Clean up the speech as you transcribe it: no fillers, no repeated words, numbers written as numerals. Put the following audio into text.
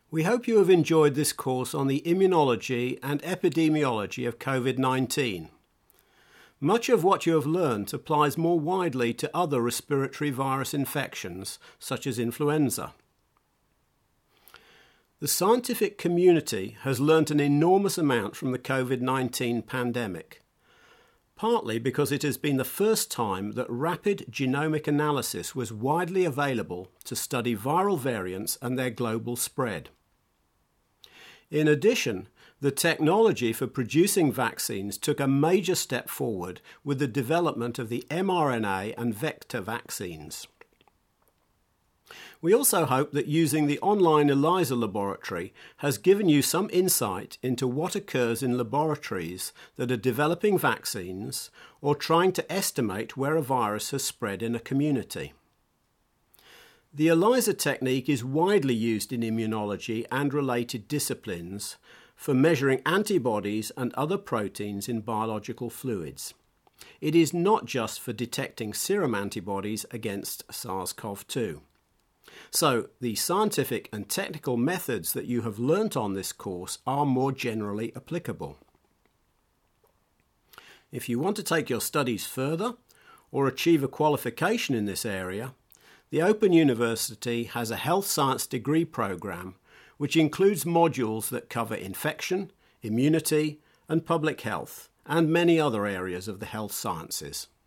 We hope you have enjoyed this course on the immunology and epidemiology of COVID-19. Much of what you have learnt applies more widely to other respiratory virus infections, such as influenza. The scientific community has learnt an enormous amount from the COVID-19 pandemic, partly because it has been the first time that rapid genomic analysis was widely available to study viral variants and their global spread. In addition, the technology for producing vaccines took a major step forward with the development of the mRNA and vector vaccines. We also hope that using the online ELISA laboratory has given you some insight into what occurs in laboratories that are developing vaccines or trying to estimate where a virus has spread in a community. The ELISA technique is widely used in immunology and related disciplines for measuring antibodies and other proteins in biological fluids. It is not just for detecting serum antibodies against SARS-CoV-2. So, the scientific and technical methods that you have learnt on this course are more generally applicable. If you want to take your studies further or achieve a qualification in this area, the Open University has a health science degree program which includes modules that cover infection, immunity and public health, and many other areas of the health sciences.